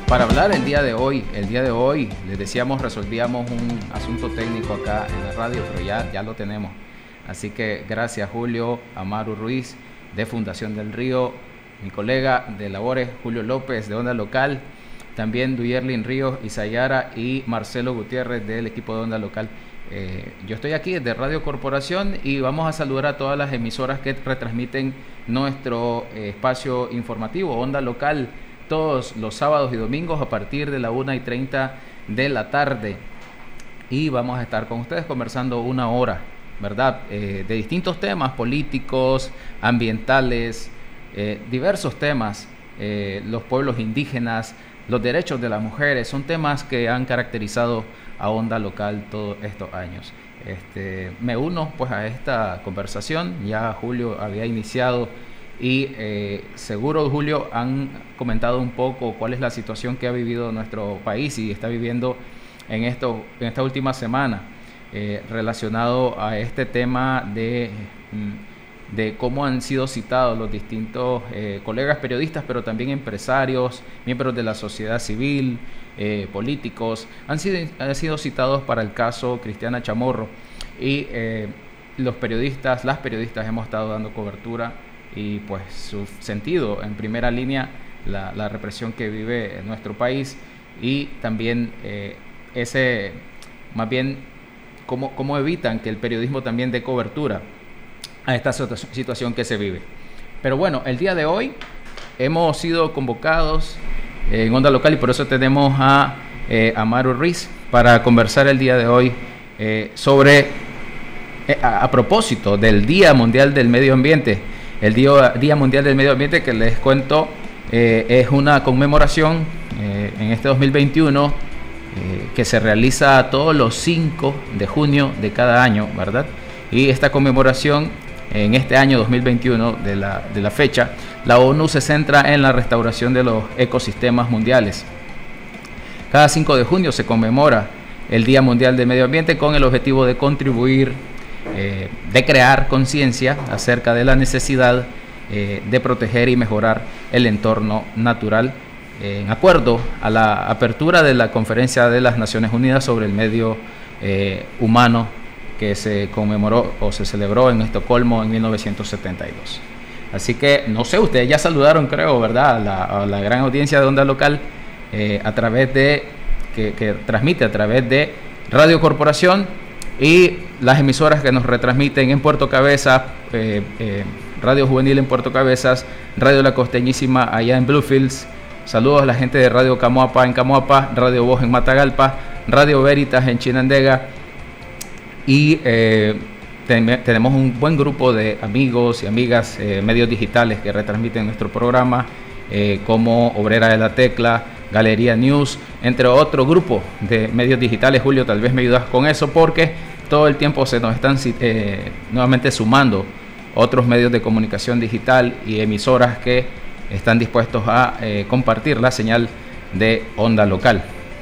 para hablar el día de hoy. El día de hoy, les decíamos, resolvíamos un asunto técnico acá en la radio, pero ya lo tenemos. Así que gracias, Julio, Amaru Ruiz, de Fundación del Río, mi colega de labores, Julio López, de Onda Local, también Duyerlin Ríos, Isayara y Marcelo Gutiérrez, del equipo de Onda Local. Yo estoy aquí desde Radio Corporación y vamos a saludar a todas las emisoras que retransmiten nuestro espacio informativo, Onda Local, todos los sábados y domingos a partir de la 1:30 de la tarde. Y vamos a estar con ustedes conversando una hora, ¿verdad? De distintos temas políticos, ambientales, diversos temas, los pueblos indígenas, los derechos de las mujeres, son temas que han caracterizado a Onda Local todos estos años. Me uno pues a esta conversación, ya Julio había iniciado y seguro, Julio, han comentado un poco cuál es la situación que ha vivido nuestro país y está viviendo en esta última semana, relacionado a este tema de cómo han sido citados los distintos colegas periodistas, pero también empresarios, miembros de la sociedad civil, políticos, han sido citados para el caso Cristiana Chamorro, y las periodistas hemos estado dando cobertura y pues su sentido en primera línea, la represión que vive en nuestro país, y también más bien cómo evitan que el periodismo también dé cobertura a esta situación que se vive. Pero bueno, el día de hoy hemos sido convocados en Onda Local y por eso tenemos a Amaru Ruiz para conversar el día de hoy sobre, a propósito del Día Mundial del Medio Ambiente. El Día Mundial del Medio Ambiente, que les cuento, es una conmemoración en este 2021 que se realiza todos los 5 de junio de cada año, ¿verdad? Y esta conmemoración en este año 2021 de la fecha, la ONU se centra en la restauración de los ecosistemas mundiales. Cada 5 de junio se conmemora el Día Mundial del Medio Ambiente con el objetivo de contribuir, de crear conciencia acerca de la necesidad de proteger y mejorar el entorno natural, en acuerdo a la apertura de la Conferencia de las Naciones Unidas sobre el Medio Humano, que se conmemoró o se celebró en Estocolmo en 1972. Así que, no sé, ustedes ya saludaron, creo, ¿verdad?, a la gran audiencia de Onda Local, a través de, que transmite a través de Radio Corporación y las emisoras que nos retransmiten en Puerto Cabezas, Radio Juvenil en Puerto Cabezas, Radio La Costeñísima allá en Bluefields. Saludos a la gente de Radio Camoapa en Camoapa, Radio Voz en Matagalpa, Radio Veritas en Chinandega. Y tenemos un buen grupo de amigos y amigas, medios digitales que retransmiten nuestro programa, como Obrera de la Tecla, Galería News, entre otro grupo de medios digitales. Julio, tal vez me ayudas con eso, porque todo el tiempo se nos están nuevamente sumando otros medios de comunicación digital y emisoras que están dispuestos a compartir la señal de Onda Local.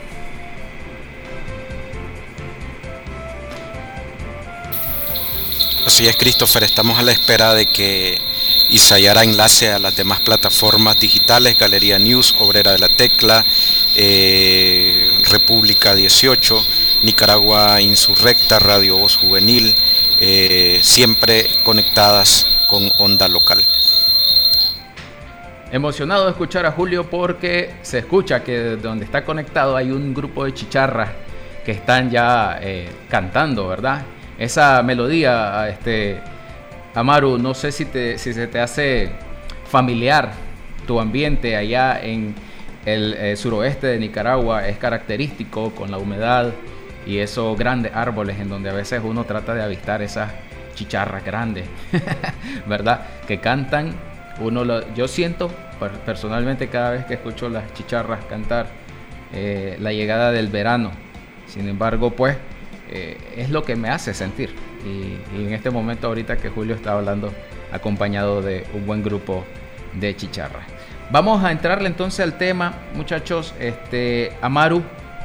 Así es, Christopher, estamos a la espera de que Isayara enlace a las demás plataformas digitales, Galería News, Obrera de la Tecla, República 18, Nicaragua Insurrecta, Radio Voz Juvenil, siempre conectadas con Onda Local. Emocionado de escuchar a Julio, porque se escucha que donde está conectado hay un grupo de chicharras que están ya cantando, ¿verdad? Esa melodía, Amaru, no sé si se te hace familiar tu ambiente allá en el suroeste de Nicaragua. Es característico con la humedad y esos grandes árboles en donde a veces uno trata de avistar esas chicharras grandes, ¿verdad? Que cantan. Yo siento personalmente, cada vez que escucho las chicharras cantar, la llegada del verano. Sin embargo, pues es lo que me hace sentir, y en este momento, ahorita que Julio está hablando, acompañado de un buen grupo de chicharras. Vamos a entrarle entonces al tema, muchachos. Amaru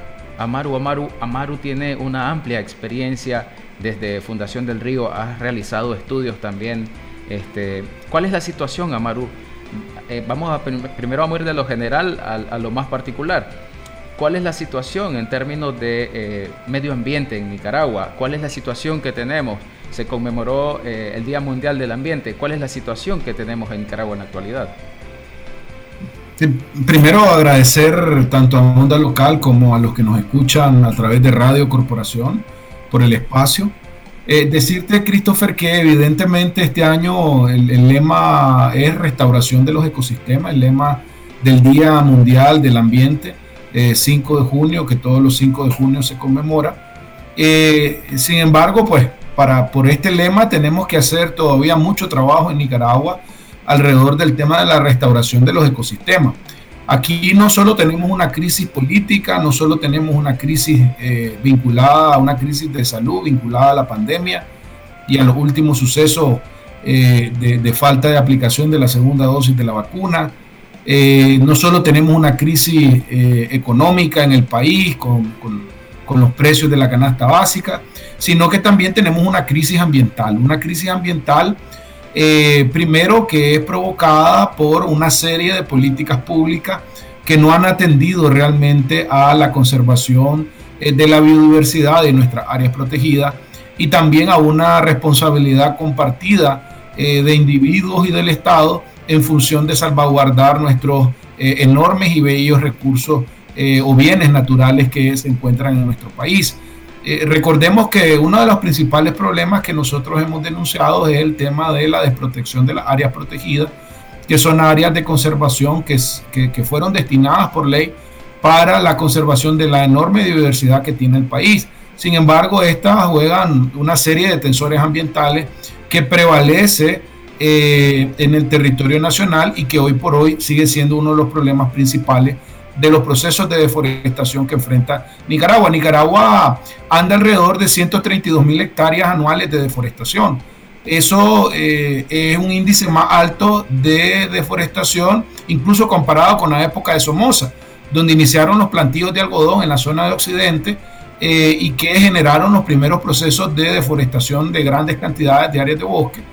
tiene una amplia experiencia desde Fundación del Río. Has realizado estudios también. ¿Cuál es la situación, Amaru, primero vamos a ir de lo general a lo más particular. ¿Cuál es la situación en términos de medio ambiente en Nicaragua? ¿Cuál es la situación que tenemos? Se conmemoró el Día Mundial del Ambiente. ¿Cuál es la situación que tenemos en Nicaragua en la actualidad? Sí, primero agradecer tanto a Onda Local como a los que nos escuchan a través de Radio Corporación por el espacio. Decirte, Christopher, que evidentemente este año el lema es restauración de los ecosistemas, el lema del Día Mundial del Ambiente, 5 de junio, que todos los 5 de junio se conmemora. Sin embargo, pues por este lema tenemos que hacer todavía mucho trabajo en Nicaragua alrededor del tema de la restauración de los ecosistemas. Aquí no solo tenemos una crisis política, no solo tenemos una crisis vinculada a una crisis de salud, vinculada a la pandemia y a los últimos sucesos de falta de aplicación de la segunda dosis de la vacuna. No solo tenemos una crisis económica en el país con los precios de la canasta básica, sino que también tenemos una crisis ambiental. Una crisis ambiental primero que es provocada por una serie de políticas públicas que no han atendido realmente a la conservación de la biodiversidad de nuestras áreas protegidas y también a una responsabilidad compartida de individuos y del Estado en función de salvaguardar nuestros enormes y bellos recursos o bienes naturales que se encuentran en nuestro país. Recordemos que uno de los principales problemas que nosotros hemos denunciado es el tema de la desprotección de las áreas protegidas, que son áreas de conservación que fueron destinadas por ley para la conservación de la enorme diversidad que tiene el país. Sin embargo, estas juegan una serie de tensores ambientales que prevalece en el territorio nacional y que hoy por hoy sigue siendo uno de los problemas principales de los procesos de deforestación que enfrenta Nicaragua. Nicaragua anda alrededor de 132.000 hectáreas anuales de deforestación. Eso es un índice más alto de deforestación, incluso comparado con la época de Somoza, donde iniciaron los plantíos de algodón en la zona de Occidente y que generaron los primeros procesos de deforestación de grandes cantidades de áreas de bosque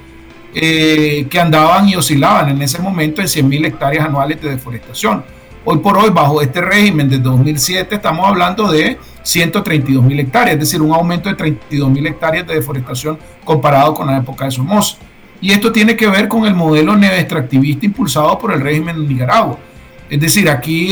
que andaban y oscilaban en ese momento en 100.000 hectáreas anuales de deforestación. Hoy por hoy, bajo este régimen desde 2007, estamos hablando de 132.000 hectáreas, es decir, un aumento de 32.000 hectáreas de deforestación comparado con la época de Somoza. Y esto tiene que ver con el modelo neoextractivista impulsado por el régimen de Nicaragua. Es decir, aquí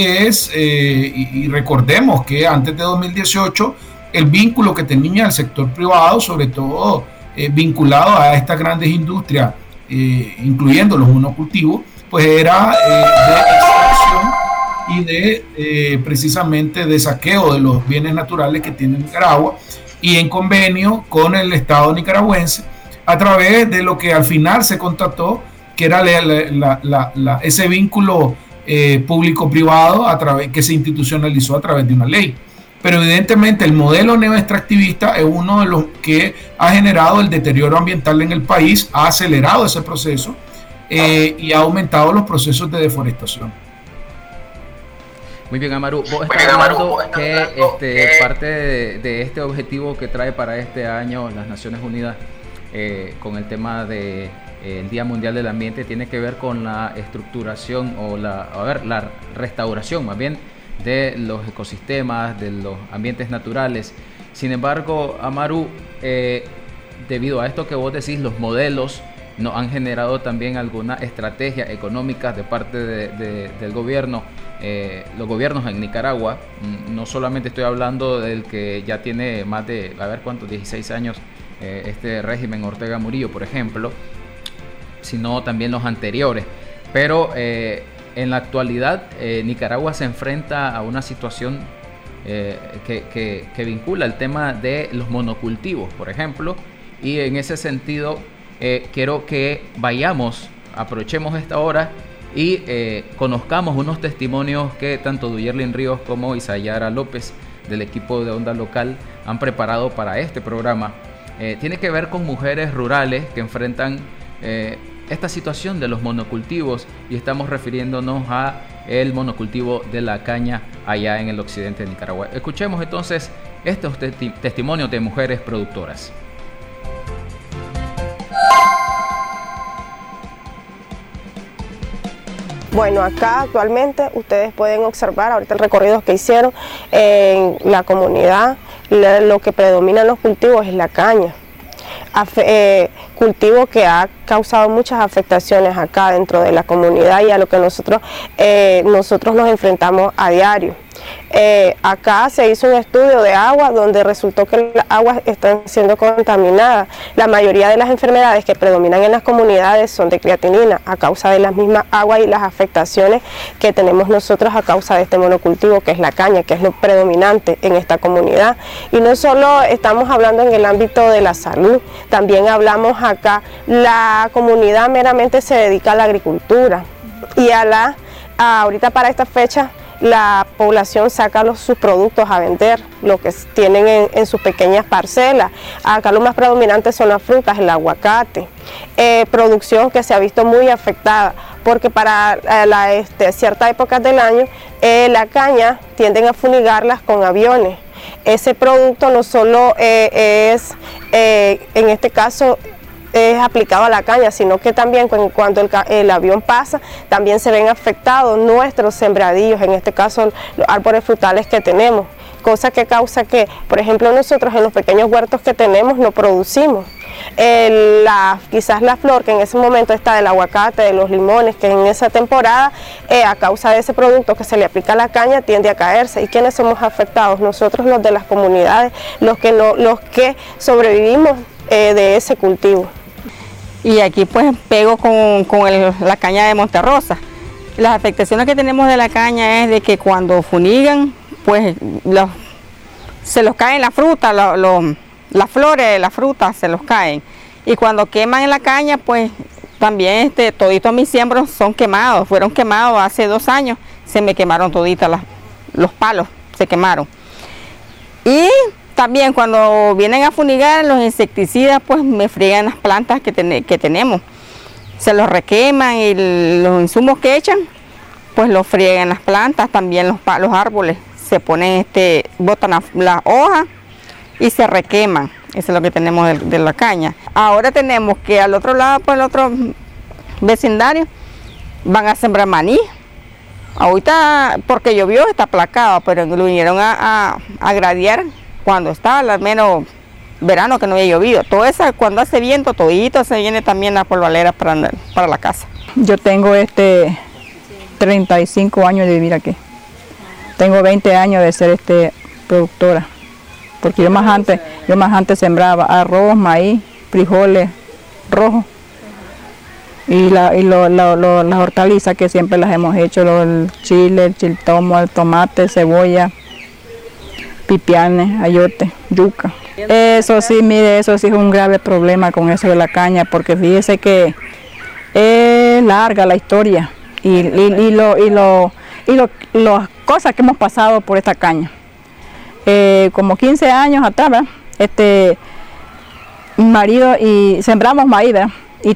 y recordemos que antes de 2018, el vínculo que tenía el sector privado, sobre todo vinculado a estas grandes industrias, incluyendo los monocultivos, pues era de extracción y de precisamente de saqueo de los bienes naturales que tiene Nicaragua, y en convenio con el Estado nicaragüense a través de lo que al final se contrató, que era ese vínculo público-privado que se institucionalizó a través de una ley. Pero evidentemente el modelo neoextractivista es uno de los que ha generado el deterioro ambiental en el país, ha acelerado ese proceso y ha aumentado los procesos de deforestación. Muy bien, Amaru. Vos estás hablando que parte de este objetivo que trae para este año las Naciones Unidas con el tema del Día Mundial del Ambiente tiene que ver con la estructuración o la restauración más bien de los ecosistemas, de los ambientes naturales. Sin embargo, Amaru, debido a esto que vos decís, los modelos nos han generado también alguna estrategia económica de parte del gobierno. Los gobiernos en Nicaragua, no solamente estoy hablando del que ya tiene más de, 16 años, este régimen Ortega Murillo, por ejemplo, sino también los anteriores. Pero en la actualidad Nicaragua se enfrenta a una situación que vincula el tema de los monocultivos, por ejemplo, y en ese sentido quiero que aprovechemos esta hora y conozcamos unos testimonios que tanto Duyerlin Ríos como Isayara López del equipo de Onda Local han preparado para este programa. Tiene que ver con mujeres rurales que enfrentan esta situación de los monocultivos, y estamos refiriéndonos a el monocultivo de la caña allá en el occidente de Nicaragua. Escuchemos entonces estos testimonios de mujeres productoras. Bueno, acá actualmente ustedes pueden observar ahorita el recorrido que hicieron en la comunidad. Lo que predomina en los cultivos es la caña. Cultivo que ha causado muchas afectaciones acá dentro de la comunidad y a lo que nosotros nos enfrentamos a diario. Acá se hizo un estudio de agua donde resultó que las aguas están siendo contaminadas. La mayoría de las enfermedades que predominan en las comunidades son de creatinina a causa de las mismas aguas y las afectaciones que tenemos nosotros a causa de este monocultivo que es la caña, que es lo predominante en esta comunidad. Y no solo estamos hablando en el ámbito de la salud, también hablamos acá, la comunidad meramente se dedica a la agricultura y ahorita para esta fecha la población saca sus productos a vender, lo que tienen en sus pequeñas parcelas. Acá lo más predominante son las frutas, el aguacate, producción que se ha visto muy afectada, porque para ciertas épocas del año la caña tienden a fumigarlas con aviones. Ese producto no solo es, en este caso, es aplicado a la caña, sino que también cuando el avión pasa, también se ven afectados nuestros sembradillos, en este caso los árboles frutales que tenemos, cosa que causa que, por ejemplo, nosotros en los pequeños huertos que tenemos no producimos. Quizás la flor que en ese momento está del aguacate, de los limones, que en esa temporada, a causa de ese producto que se le aplica a la caña, tiende a caerse. ¿Y quiénes somos afectados? Nosotros, los de las comunidades, los que sobrevivimos de ese cultivo. Y aquí pues pego con la caña de Monterrosa. Las afectaciones que tenemos de la caña es de que cuando funigan, pues se los caen la fruta, las flores de la fruta se los caen. Y cuando queman la caña, pues también toditos mis siembros son quemados, fueron quemados hace 2 años, se me quemaron toditos los palos, se quemaron. Y también cuando vienen a funigar los insecticidas, pues me friegan las plantas que tenemos. Se los requeman y los insumos que echan, pues los friegan las plantas, también los árboles. Se ponen, botan las hojas y se requeman. Eso es lo que tenemos de la caña. Ahora tenemos que al otro lado, por el otro vecindario, van a sembrar maní. Ahorita, porque llovió, está aplacado, pero lo vinieron a gradear cuando estaba al menos verano que no había llovido. Todo eso, cuando hace viento, todito se viene también la polvalera para la casa. Yo tengo 35 años de vivir aquí. Tengo 20 años de ser productora. Porque yo más antes sembraba arroz, maíz, frijoles rojos. Y las hortalizas que siempre las hemos hecho, el chile, el chiltomo, el tomate, cebolla, pipianes, ayote, yuca. Eso sí, mire, eso sí es un grave problema con eso de la caña, porque fíjese que es larga la historia y las cosas que hemos pasado por esta caña. Como 15 años atrás, ¿verdad? Mi marido y sembramos maíz, ¿verdad?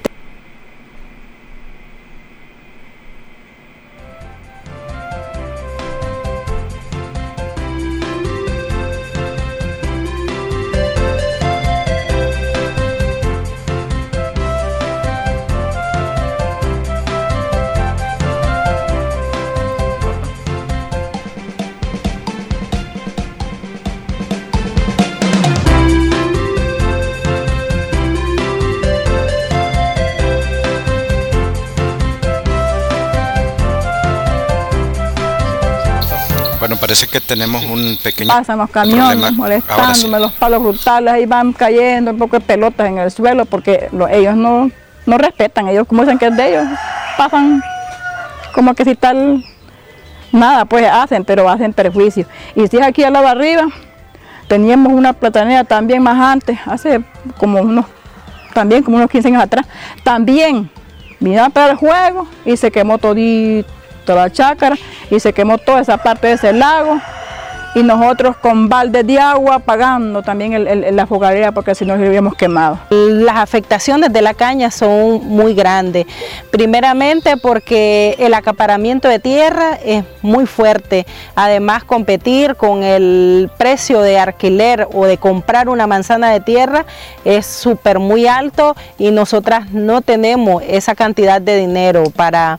Bueno, parece que tenemos un pequeño pasan los camiones molestándome, los palos frutales, ahí van cayendo un poco de pelotas en el suelo porque ellos no respetan, ellos como dicen que es de ellos, pasan como que si tal, nada pues hacen, pero hacen perjuicio. Y si es aquí al lado arriba, teníamos una platanera también más antes, hace como unos 15 años atrás, también vino a pegar el juego y se quemó todito la chácara y se quemó toda esa parte de ese lago y nosotros con baldes de agua pagando también la fogadera porque si no nos hubiéramos quemado. Las afectaciones de la caña son muy grandes, primeramente porque el acaparamiento de tierra es muy fuerte, además competir con el precio de alquiler o de comprar una manzana de tierra es muy alto y nosotras no tenemos esa cantidad de dinero para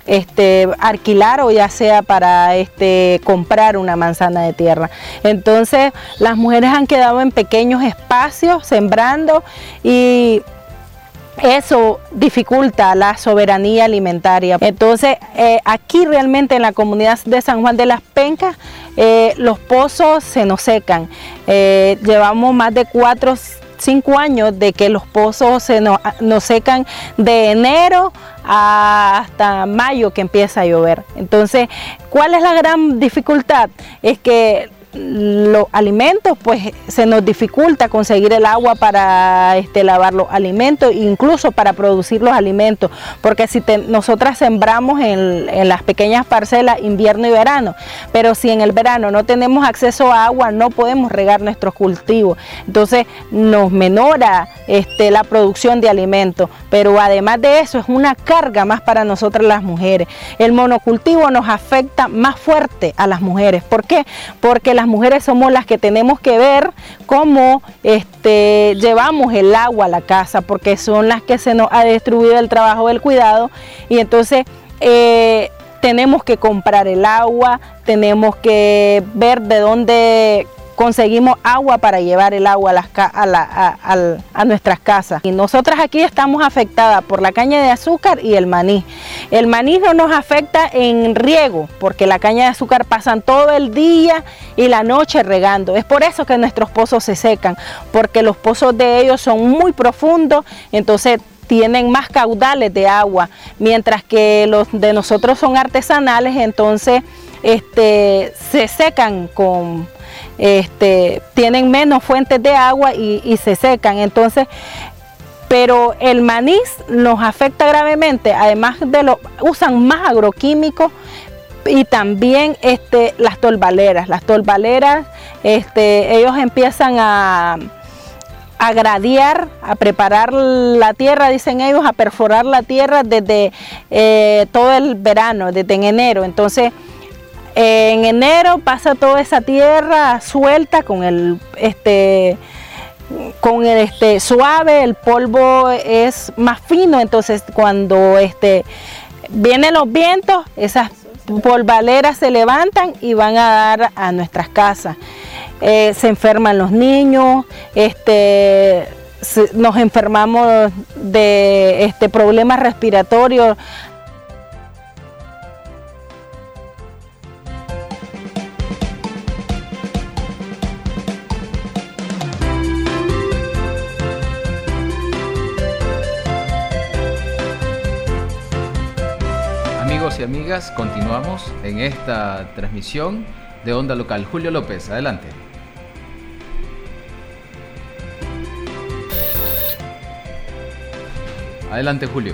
alquilar o ya sea para comprar una manzana de tierra. Entonces las mujeres han quedado en pequeños espacios sembrando y eso dificulta la soberanía alimentaria. Entonces, aquí realmente en la comunidad de San Juan de las Pencas, los pozos se nos secan. Llevamos más de 4-5 años de que los pozos se nos secan de enero hasta mayo que empieza a llover. Entonces, ¿cuál es la gran dificultad? Es que los alimentos, pues se nos dificulta conseguir el agua para lavar los alimentos, incluso para producir los alimentos, porque si nosotras sembramos en las pequeñas parcelas invierno y verano, pero si en el verano no tenemos acceso a agua, no podemos regar nuestros cultivos, entonces nos menora la producción de alimentos, pero además de eso es una carga más para nosotras las mujeres. El monocultivo nos afecta más fuerte a las mujeres. ¿Por qué? Porque las mujeres somos las que tenemos que ver cómo llevamos el agua a la casa, porque son las que se nos ha distribuido el trabajo del cuidado, y entonces tenemos que comprar el agua, tenemos que ver de dónde conseguimos agua para llevar el agua a nuestras casas. Y nosotras aquí estamos afectadas por la caña de azúcar y el maní. El maní no nos afecta en riego, porque la caña de azúcar pasan todo el día y la noche regando. Es por eso que nuestros pozos se secan, porque los pozos de ellos son muy profundos, entonces tienen más caudales de agua, mientras que los de nosotros son artesanales, entonces se secan tienen menos fuentes de agua y se secan. Entonces, pero el maní nos afecta gravemente, además de usan más agroquímicos, y también las tolvaleras. Las tolvaleras, ellos empiezan a gradear, a preparar la tierra, dicen ellos, a perforar la tierra desde todo el verano, desde en enero. Entonces, en enero pasa toda esa tierra suelta con el suave, el polvo es más fino, entonces cuando vienen los vientos, esas polvaleras se levantan y van a dar a nuestras casas. Se enferman los niños, nos enfermamos de problemas respiratorios. Amigos y amigas, continuamos en esta transmisión de Onda Local. Julio López, adelante. Adelante, Julio.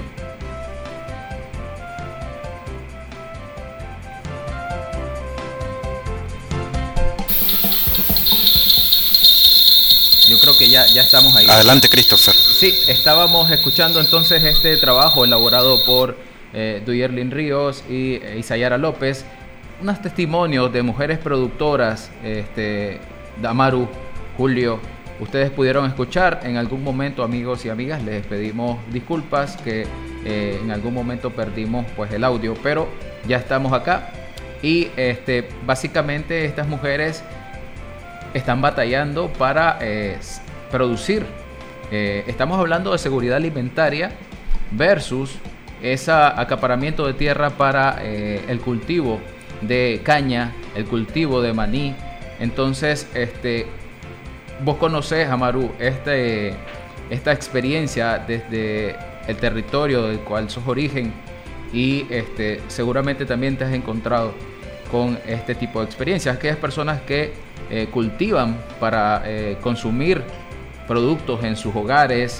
Yo creo que ya estamos ahí. Adelante, Christopher. Sí, estábamos escuchando entonces este trabajo elaborado por Duyerlin Ríos y Isayara López, unos testimonios de mujeres productoras. Damaru, Julio, ustedes pudieron escuchar en algún momento, amigos y amigas, les pedimos disculpas que en algún momento perdimos pues el audio, pero ya estamos acá y básicamente estas mujeres están batallando para producir. Estamos hablando de seguridad alimentaria versus ese acaparamiento de tierra para el cultivo de caña, el cultivo de maní. Entonces, vos conocés, Amaru, esta experiencia desde el territorio del cual sos origen y seguramente también te has encontrado con este tipo de experiencias. Aquellas personas que cultivan para consumir productos en sus hogares,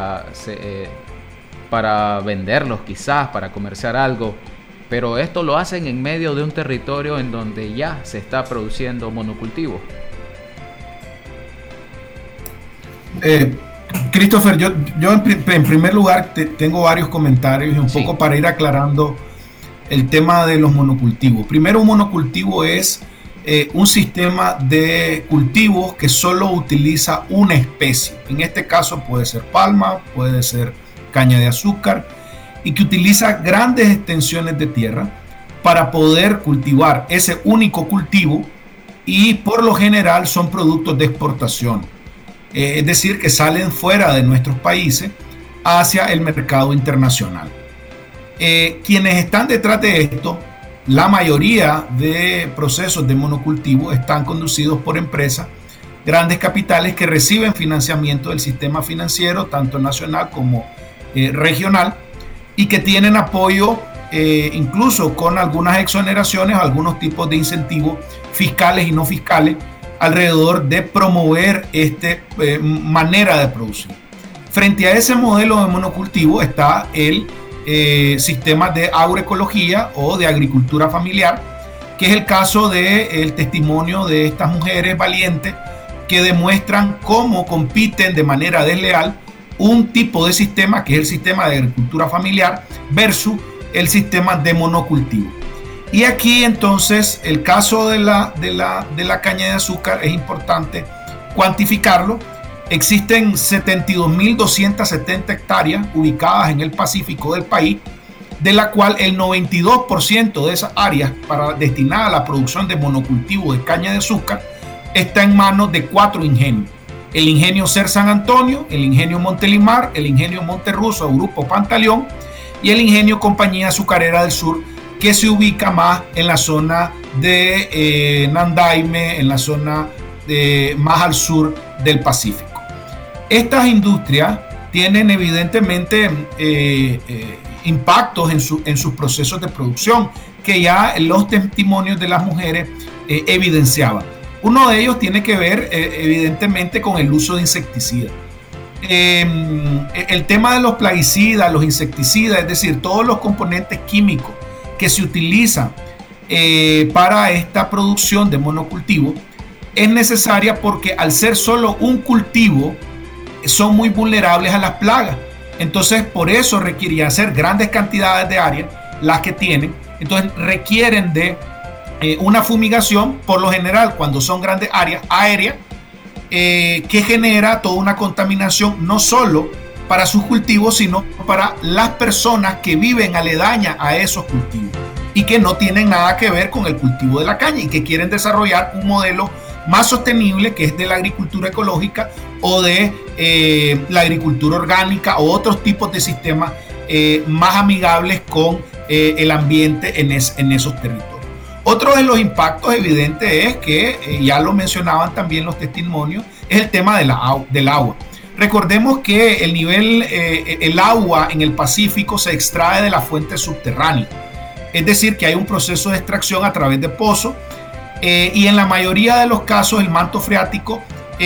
para venderlos quizás, para comerciar algo, pero esto lo hacen en medio de un territorio en donde ya se está produciendo monocultivo. Christopher, yo en primer lugar tengo varios comentarios y un poco para ir aclarando el tema de los monocultivos. Primero, un monocultivo es un sistema de cultivos que solo utiliza una especie. En este caso puede ser palma, puede ser caña de azúcar, y que utiliza grandes extensiones de tierra para poder cultivar ese único cultivo, y por lo general son productos de exportación, es decir, que salen fuera de nuestros países hacia el mercado internacional. Quienes están detrás de esto, la mayoría de procesos de monocultivo están conducidos por empresas, grandes capitales que reciben financiamiento del sistema financiero, tanto nacional como regional, y que tienen apoyo incluso con algunas exoneraciones o algunos tipos de incentivos fiscales y no fiscales alrededor de promover esta manera de producir. Frente a ese modelo de monocultivo está el sistema de agroecología o de agricultura familiar, que es el caso del testimonio de estas mujeres valientes que demuestran cómo compiten de manera desleal un tipo de sistema, que es el sistema de agricultura familiar, versus el sistema de monocultivo. Y aquí entonces el caso de la caña de azúcar es importante cuantificarlo. Existen 72.270 hectáreas ubicadas en el Pacífico del país, de la cual el 92% de esas áreas destinadas a la producción de monocultivo de caña de azúcar está en manos de 4 ingenios: el ingenio Ser San Antonio, el ingenio Montelimar, el ingenio Monterruso, Grupo Pantaleón, y el ingenio Compañía Azucarera del Sur, que se ubica más en la zona de Nandaime, en la zona más al sur del Pacífico. Estas industrias tienen evidentemente impactos en sus procesos de producción, que ya los testimonios de las mujeres evidenciaban. Uno de ellos tiene que ver evidentemente con el uso de insecticidas. El tema de los plaguicidas, los insecticidas, es decir, todos los componentes químicos que se utilizan para esta producción de monocultivo, es necesaria porque al ser solo un cultivo son muy vulnerables a las plagas. Entonces por eso requería hacer grandes cantidades de áreas, las que tienen. Entonces requieren de una fumigación, por lo general cuando son grandes áreas aéreas, que genera toda una contaminación, no solo para sus cultivos, sino para las personas que viven aledañas a esos cultivos y que no tienen nada que ver con el cultivo de la caña y que quieren desarrollar un modelo más sostenible, que es de la agricultura ecológica o de la agricultura orgánica o otros tipos de sistemas más amigables con el ambiente en esos territorios. Otro de los impactos evidentes es que, ya lo mencionaban también los testimonios, es el tema del agua. Recordemos que el agua en el Pacífico se extrae de las fuentes subterráneas, es decir, que hay un proceso de extracción a través de pozos, y en la mayoría de los casos el manto freático,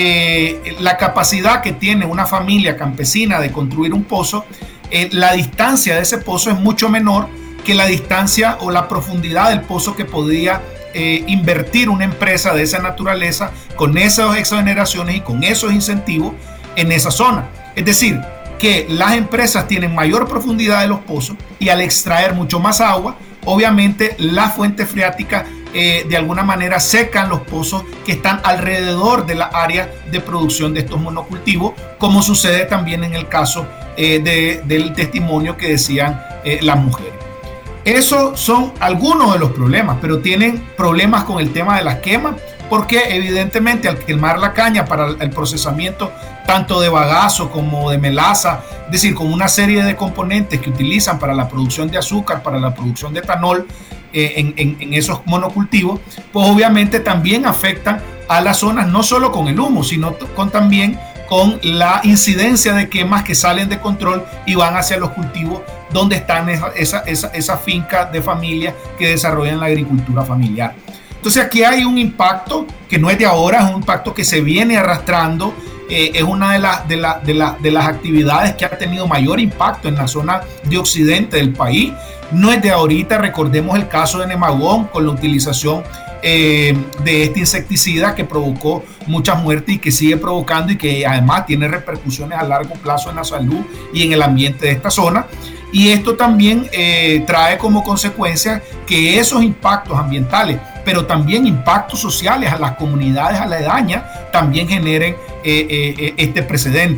la capacidad que tiene una familia campesina de construir un pozo, la distancia de ese pozo es mucho menor que la distancia o la profundidad del pozo que podría invertir una empresa de esa naturaleza con esas exoneraciones y con esos incentivos en esa zona. Es decir, que las empresas tienen mayor profundidad de los pozos y al extraer mucho más agua, obviamente las fuentes freáticas de alguna manera secan los pozos que están alrededor de la área de producción de estos monocultivos, como sucede también en el caso del testimonio que decían las mujeres. Esos son algunos de los problemas, pero tienen problemas con el tema de las quemas, porque evidentemente al quemar la caña para el procesamiento tanto de bagazo como de melaza, es decir, con una serie de componentes que utilizan para la producción de azúcar, para la producción de etanol en esos monocultivos, pues obviamente también afectan a las zonas, no solo con el humo, sino también con la incidencia de quemas que salen de control y van hacia los cultivos donde están esas fincas de familia que desarrollan la agricultura familiar. Entonces aquí hay un impacto que no es de ahora, es un impacto que se viene arrastrando, es una de las actividades que ha tenido mayor impacto en la zona de occidente del país. No es de ahorita, recordemos el caso de Nemagón con la utilización de este insecticida que provocó muchas muertes y que sigue provocando y que además tiene repercusiones a largo plazo en la salud y en el ambiente de esta zona. Y esto también trae como consecuencia que esos impactos ambientales, pero también impactos sociales a las comunidades aledañas, también generen este precedente.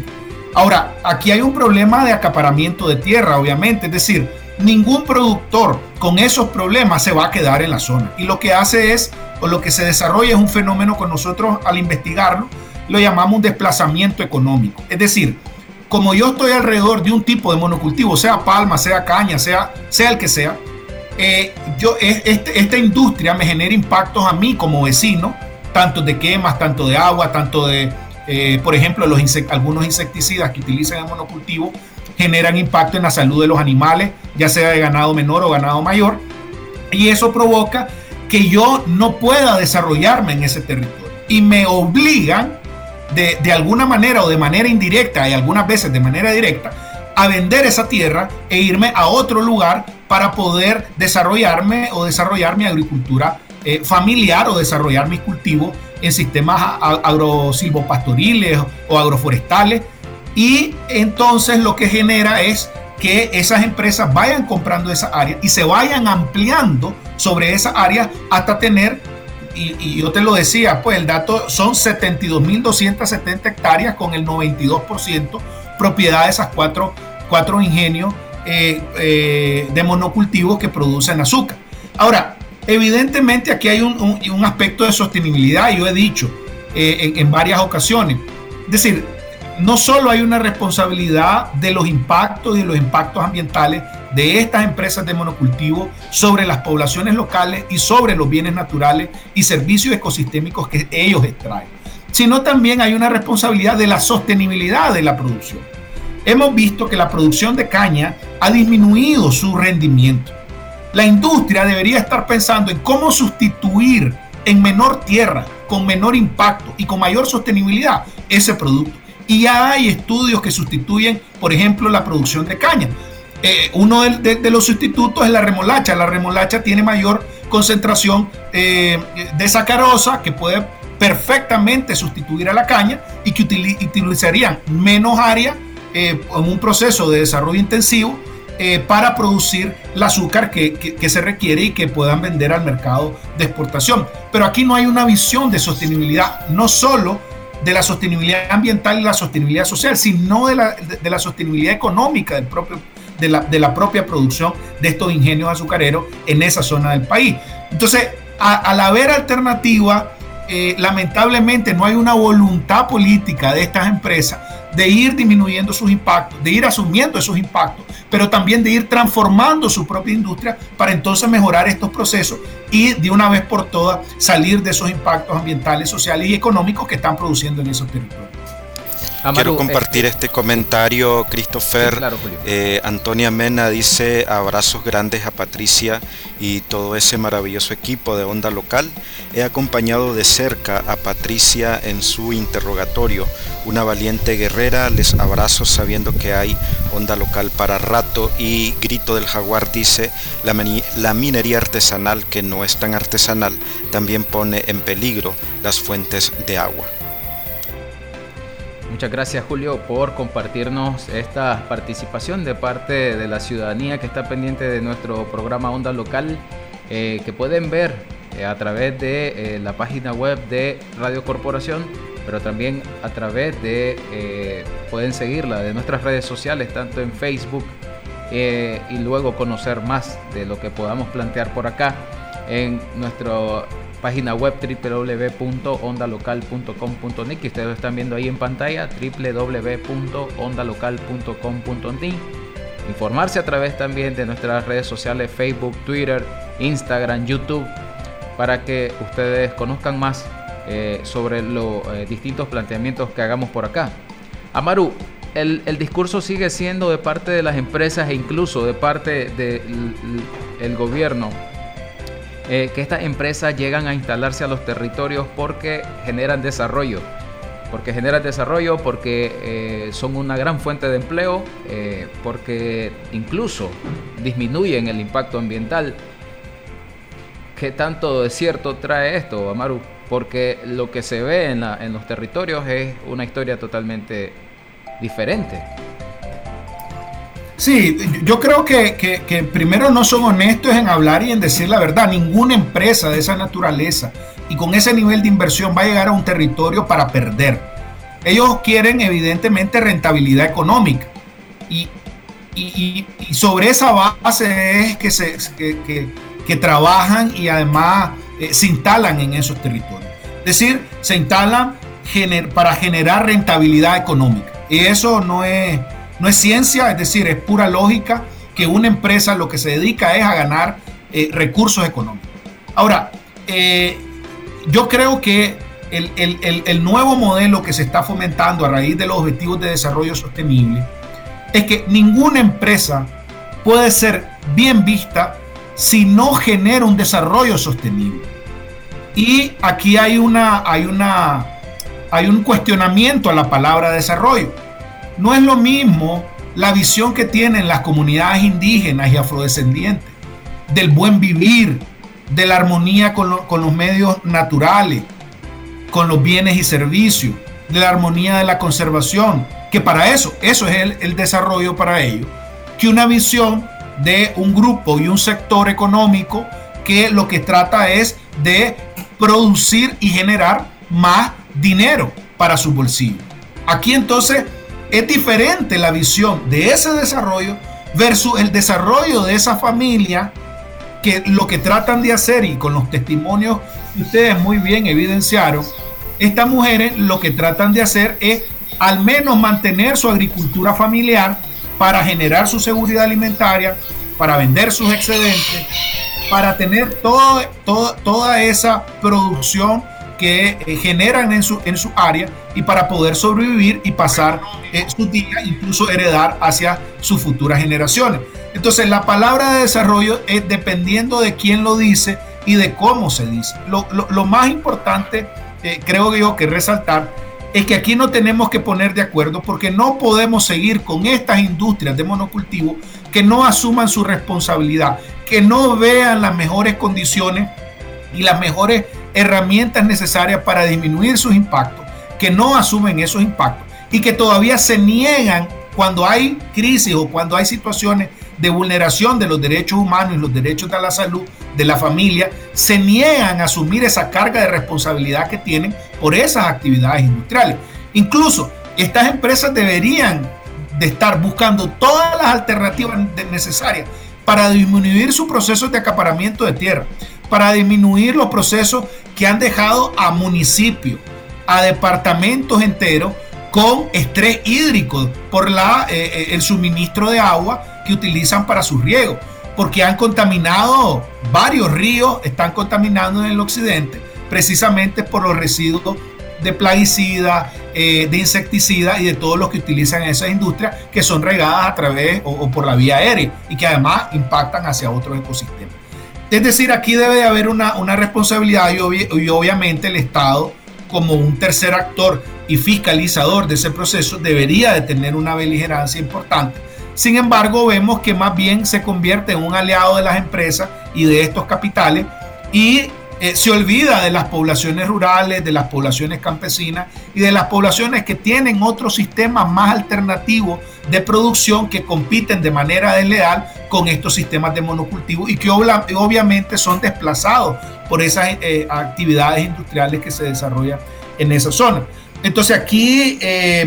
Ahora, aquí hay un problema de acaparamiento de tierra, obviamente, es decir, ningún productor con esos problemas se va a quedar en la zona. Y lo que hace es, o lo que se desarrolla es un fenómeno que nosotros al investigarlo lo llamamos un desplazamiento económico. Es decir, como yo estoy alrededor de un tipo de monocultivo, sea palma, sea caña, sea el que sea, esta industria me genera impactos a mí como vecino, tanto de quemas, tanto de agua, tanto de, por ejemplo, algunos insecticidas que utilizan el monocultivo generan impacto en la salud de los animales, ya sea de ganado menor o ganado mayor, y eso provoca que yo no pueda desarrollarme en ese territorio y me obligan de alguna manera o de manera indirecta y algunas veces de manera directa a vender esa tierra e irme a otro lugar para poder desarrollarme o desarrollar mi agricultura familiar o desarrollar mis cultivos en sistemas agrosilvopastoriles o agroforestales. Y entonces lo que genera es que esas empresas vayan comprando esa área y se vayan ampliando sobre esa área hasta tener, y yo te lo decía, pues el dato son 72.270 hectáreas con el 92% propiedad de esas cuatro ingenios de monocultivos que producen azúcar. Ahora, evidentemente aquí hay un aspecto de sostenibilidad, yo he dicho en varias ocasiones. Es decir, no solo hay una responsabilidad de los impactos y de los impactos ambientales de estas empresas de monocultivo sobre las poblaciones locales y sobre los bienes naturales y servicios ecosistémicos que ellos extraen, sino también hay una responsabilidad de la sostenibilidad de la producción. Hemos visto que la producción de caña ha disminuido su rendimiento. La industria debería estar pensando en cómo sustituir en menor tierra, con menor impacto y con mayor sostenibilidad ese producto. Y ya hay estudios que sustituyen, por ejemplo, la producción de caña. Uno de los sustitutos es la remolacha. La remolacha tiene mayor concentración de sacarosa que puede perfectamente sustituir a la caña y que utilizarían menos área en un proceso de desarrollo intensivo para producir el azúcar que se requiere y que puedan vender al mercado de exportación. Pero aquí no hay una visión de sostenibilidad, no solo de la sostenibilidad ambiental y la sostenibilidad social, sino de la sostenibilidad económica de la propia producción de estos ingenios azucareros en esa zona del país. Entonces, al haber alternativa, lamentablemente no hay una voluntad política de estas empresas de ir disminuyendo sus impactos, de ir asumiendo esos impactos, pero también de ir transformando su propia industria para entonces mejorar estos procesos y de una vez por todas salir de esos impactos ambientales, sociales y económicos que están produciendo en esos territorios. Quiero compartir este comentario, Christopher. Sí, claro, Antonia Mena dice: abrazos grandes a Patricia y todo ese maravilloso equipo de Onda Local. He acompañado de cerca a Patricia en su interrogatorio. Una valiente guerrera, les abrazo sabiendo que hay Onda Local para rato. Y Grito del Jaguar dice: la minería artesanal, que no es tan artesanal, también pone en peligro las fuentes de agua. Muchas gracias, Julio, por compartirnos esta participación de parte de la ciudadanía que está pendiente de nuestro programa Onda Local, que pueden ver a través de la página web de Radio Corporación, pero también a través de, pueden seguirla de nuestras redes sociales, tanto en Facebook, y luego conocer más de lo que podamos plantear por acá en nuestro página web www.ondalocal.com.ni, que ustedes están viendo ahí en pantalla, www.ondalocal.com.ni. Informarse a través también de nuestras redes sociales, Facebook, Twitter, Instagram, YouTube, para que ustedes conozcan más sobre los distintos planteamientos que hagamos por acá. Amaru, el discurso sigue siendo de parte de las empresas e incluso de parte del gobierno, que estas empresas llegan a instalarse a los territorios porque generan desarrollo, porque son una gran fuente de empleo, porque incluso disminuyen el impacto ambiental. ¿Qué tanto de cierto trae esto, Amaru? Porque lo que se ve en los territorios es una historia totalmente diferente. Sí, yo creo que primero no son honestos en hablar y en decir la verdad. Ninguna empresa de esa naturaleza y con ese nivel de inversión va a llegar a un territorio para perder. ellos quieren evidentemente rentabilidad económica y sobre esa base es que trabajan y además se instalan en esos territorios. Es decir, se instalan para generar rentabilidad económica. Y eso no es ciencia, es decir, es pura lógica que una empresa lo que se dedica es a ganar recursos económicos. Ahora, yo creo que el nuevo modelo que se está fomentando a raíz de los objetivos de desarrollo sostenible es que ninguna empresa puede ser bien vista si no genera un desarrollo sostenible. Y aquí hay un cuestionamiento a la palabra desarrollo. No es lo mismo la visión que tienen las comunidades indígenas y afrodescendientes del buen vivir, de la armonía con los medios naturales, con los bienes y servicios, de la armonía de la conservación, que para eso es el desarrollo para ellos, que una visión de un grupo y un sector económico que lo que trata es de producir y generar más dinero para su bolsillo. Aquí entonces es diferente la visión de ese desarrollo versus el desarrollo de esa familia, que lo que tratan de hacer, y con los testimonios que ustedes muy bien evidenciaron, estas mujeres lo que tratan de hacer es al menos mantener su agricultura familiar para generar su seguridad alimentaria, para vender sus excedentes, para tener toda esa producción que generan en su área y para poder sobrevivir y pasar sus días, incluso heredar hacia sus futuras generaciones. Entonces la palabra de desarrollo es dependiendo de quién lo dice y de cómo se dice. Lo más importante, creo yo, que resaltar es que aquí no tenemos que poner de acuerdo, porque no podemos seguir con estas industrias de monocultivo que no asuman su responsabilidad, que no vean las mejores condiciones y las mejores herramientas necesarias para disminuir sus impactos, que no asumen esos impactos y que todavía se niegan cuando hay crisis o cuando hay situaciones de vulneración de los derechos humanos y los derechos de la salud de la familia, se niegan a asumir esa carga de responsabilidad que tienen por esas actividades industriales. Incluso estas empresas deberían de estar buscando todas las alternativas necesarias para disminuir sus procesos de acaparamiento de tierra, para disminuir los procesos que han dejado a municipios, a departamentos enteros con estrés hídrico por el suministro de agua que utilizan para sus riegos, porque han contaminado varios ríos, están contaminando en el occidente precisamente por los residuos de plaguicidas, de insecticidas y de todos los que utilizan esas industrias, que son regadas a través o por la vía aérea y que además impactan hacia otros ecosistemas. Es decir, aquí debe de haber una responsabilidad y obviamente el Estado, como un tercer actor y fiscalizador de ese proceso, debería de tener una beligerancia importante. Sin embargo, vemos que más bien se convierte en un aliado de las empresas y de estos capitales y se olvida de las poblaciones rurales, de las poblaciones campesinas y de las poblaciones que tienen otros sistemas más alternativos de producción que compiten de manera desleal con estos sistemas de monocultivo y que obviamente son desplazados por esas actividades industriales que se desarrollan en esa zona. Entonces aquí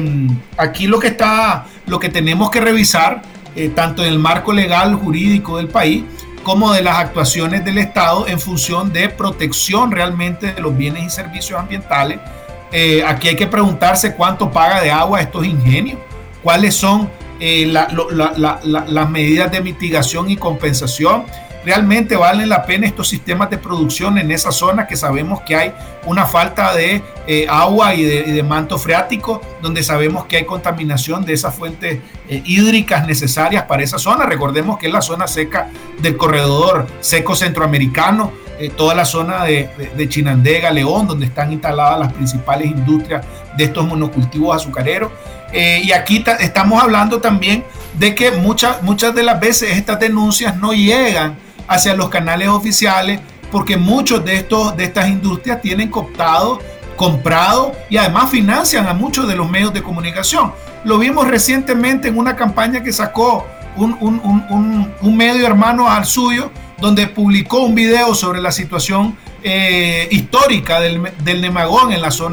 lo que tenemos que revisar, tanto en el marco legal jurídico del país como de las actuaciones del Estado en función de protección realmente de los bienes y servicios ambientales. Aquí hay que preguntarse cuánto paga de agua estos ingenios, cuáles son las medidas de mitigación y compensación. ¿Realmente valen la pena estos sistemas de producción en esa zona que sabemos que hay una falta de agua y de manto freático, donde sabemos que hay contaminación de esas fuentes hídricas necesarias para esa zona? Recordemos que es la zona seca del corredor seco centroamericano, toda la zona de Chinandega, León, donde están instaladas las principales industrias de estos monocultivos azucareros. Y aquí estamos hablando también de que muchas de las veces estas denuncias no llegan hacia los canales oficiales, porque muchos de estas industrias tienen cooptado, comprado y además financian a muchos de los medios de comunicación. Lo vimos recientemente en una campaña que sacó un medio hermano al suyo, donde publicó un video sobre la situación histórica del Nemagón en la zona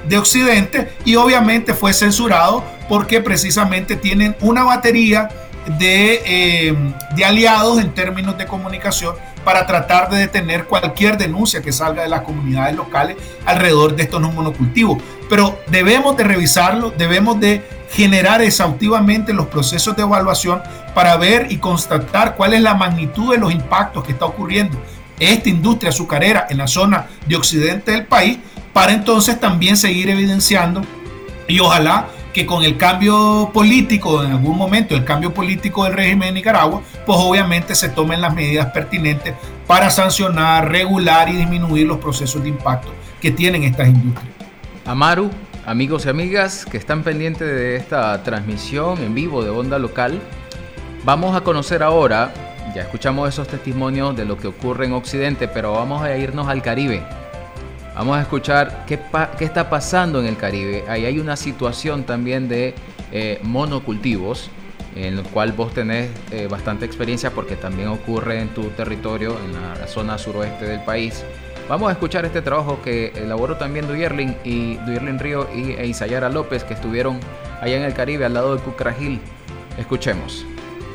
de Occidente, y obviamente fue censurado porque precisamente tienen una batería de aliados en términos de comunicación para tratar de detener cualquier denuncia que salga de las comunidades locales alrededor de estos monocultivos. Pero debemos de revisarlo, debemos de generar exhaustivamente los procesos de evaluación para ver y constatar cuál es la magnitud de los impactos que está ocurriendo esta industria azucarera en la zona de occidente del país, para entonces también seguir evidenciando, y ojalá que con el cambio político, en algún momento el cambio político del régimen de Nicaragua, pues obviamente se tomen las medidas pertinentes para sancionar, regular y disminuir los procesos de impacto que tienen estas industrias. Amaru, amigos y amigas que están pendientes de esta transmisión en vivo de Onda Local, vamos a conocer ahora, ya escuchamos esos testimonios de lo que ocurre en Occidente, pero vamos a irnos al Caribe. Vamos a escuchar qué está pasando en el Caribe. Ahí hay una situación también de monocultivos, en el cual vos tenés bastante experiencia porque también ocurre en tu territorio, en la zona suroeste del país. Vamos a escuchar este trabajo que elaboró también Duyerlin Río e Isayara López, que estuvieron allá en el Caribe, al lado de Cucragil. Escuchemos.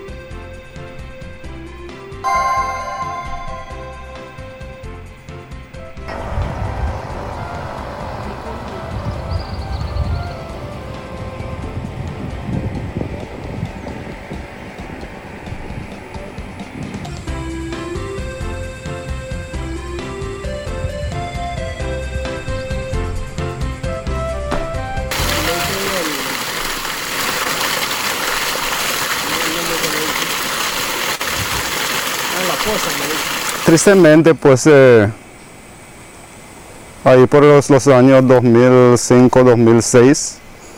Tristemente, pues ahí por los años 2005, 2006,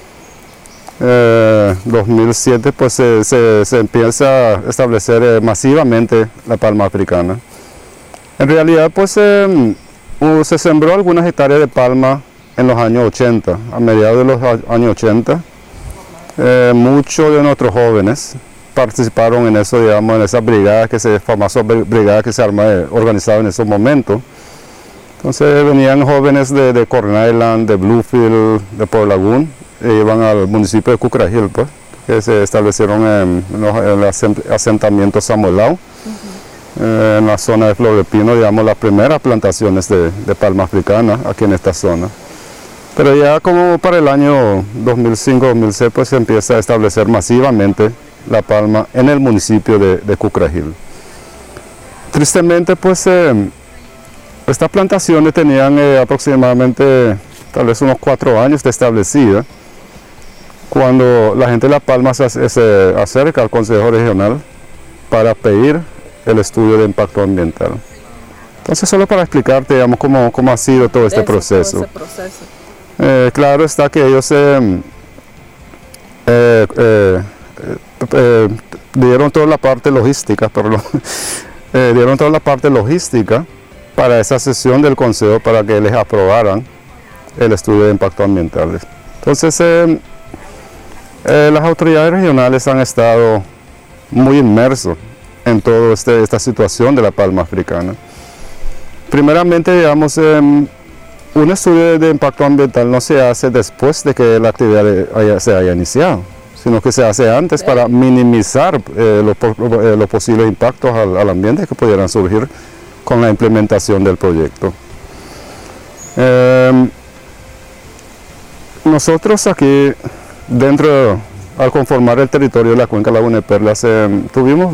2007, pues se empieza a establecer masivamente la palma africana. En realidad, pues se sembró algunas hectáreas de palma en los años 80, a mediados de los años 80. Muchos de nuestros jóvenes participaron en eso, digamos, en esa brigada famosa brigada que se organizaba en esos momentos. Entonces venían jóvenes de Corn Island, de Bluefield, de Port Lagoon, e iban al municipio de Cucragil, pues, que se establecieron en el asentamiento Samuelao, en la zona de Flor de Pino, digamos, las primeras plantaciones de palma africana aquí en esta zona. Pero ya como para el año 2005-2006, pues se empieza a establecer masivamente la palma en el municipio de Cucragil. Tristemente, pues estas plantaciones tenían aproximadamente tal vez unos 4 años de establecida, cuando la gente de La Palma se acerca al Consejo Regional para pedir el estudio de impacto ambiental. Entonces, solo para explicarte, digamos, cómo ha sido todo este proceso. Claro está que ellos dieron toda la parte logística, para esa sesión del Consejo para que les aprobaran el estudio de impacto ambiental. Entonces, las autoridades regionales han estado muy inmersos en toda esta situación de la palma africana. Primeramente, digamos, un estudio de impacto ambiental no se hace después de que la actividad se haya iniciado, sino que se hace antes para minimizar los posibles impactos al ambiente que pudieran surgir con la implementación del proyecto. Nosotros aquí, al conformar el territorio de la cuenca Laguna de Perlas, tuvimos